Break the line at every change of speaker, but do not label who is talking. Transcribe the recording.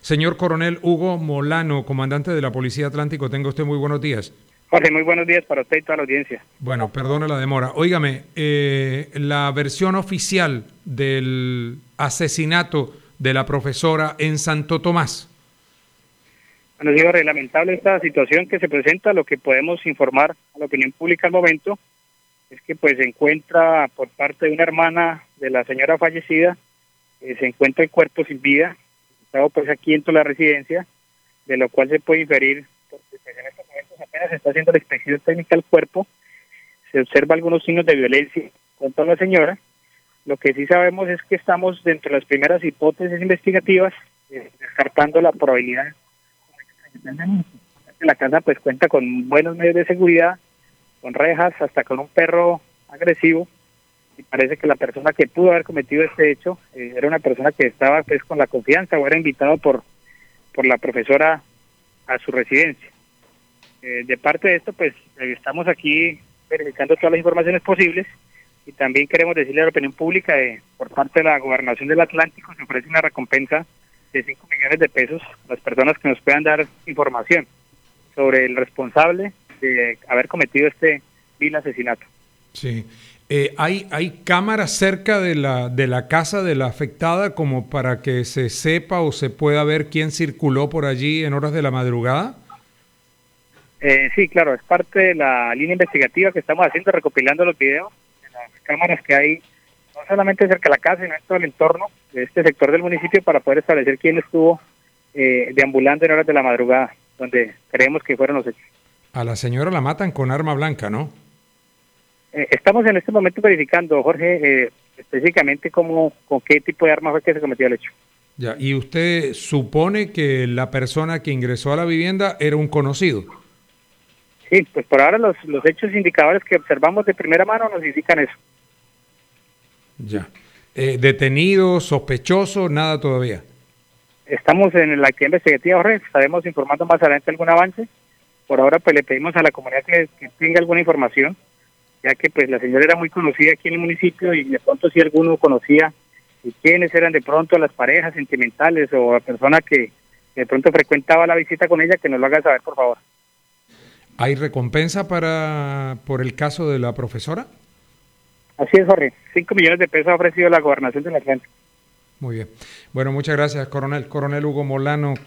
Señor Coronel Hugo Molano, comandante de la Policía Atlántico, tenga usted muy buenos días.
Jorge, muy buenos días para usted y toda la audiencia.
Bueno, perdone la demora. Óigame, la versión oficial del asesinato de la profesora en Santo Tomás.
Bueno, digo, lamentable esta situación que se presenta. Lo que podemos informar a la opinión pública al momento es que pues se encuentra por parte de una hermana de la señora fallecida, se encuentra el cuerpo sin vida, estado pues aquí dentro de la residencia, de lo cual se puede inferir, porque pues, en estos momentos apenas se está haciendo la inspección técnica del cuerpo, se observa algunos signos de violencia contra la señora. Lo que sí sabemos es que estamos dentro de las primeras hipótesis investigativas, descartando la probabilidad de que la casa pues cuenta con buenos medios de seguridad, con rejas, hasta con un perro agresivo, y parece que la persona que pudo haber cometido este hecho era una persona que estaba pues con la confianza o era invitado por la profesora a su residencia. De parte de esto pues estamos aquí verificando todas las informaciones posibles, y también queremos decirle a la opinión pública por parte de la Gobernación del Atlántico se ofrece una recompensa de 5 millones de pesos a las personas que nos puedan dar información sobre el responsable de haber cometido este vil asesinato.
Sí. ¿Hay cámaras cerca de la casa de la afectada como para que se sepa o se pueda ver quién circuló por allí en horas de la madrugada?
Sí, claro, es parte de la línea investigativa que estamos haciendo, recopilando los videos de las cámaras que hay, no solamente cerca de la casa, sino en todo el entorno de este sector del municipio, para poder establecer quién estuvo deambulando en horas de la madrugada, donde creemos que fueron los hechos.
A la señora la matan con arma blanca, ¿no?
Estamos en este momento verificando, Jorge, específicamente con qué tipo de arma fue que se cometió el hecho.
Ya, ¿y usted supone que la persona que ingresó a la vivienda era un conocido?
Sí, pues por ahora los hechos indicadores que observamos de primera mano nos indican eso.
Ya. ¿Detenido, sospechoso, nada todavía?
Estamos en la actividad investigativa, Jorge, estaremos informando más adelante algún avance. Por ahora pues le pedimos a la comunidad que tenga alguna información, ya que pues la señora era muy conocida aquí en el municipio, y de pronto si alguno conocía quiénes eran de pronto las parejas sentimentales o la persona que de pronto frecuentaba la visita con ella, que nos lo haga saber, por favor.
¿Hay recompensa por el caso de la profesora?
Así es, Jorge. 5 millones de pesos ha ofrecido la Gobernación de la Atlántico.
Muy bien. Bueno, muchas gracias, coronel. Coronel Hugo Molano.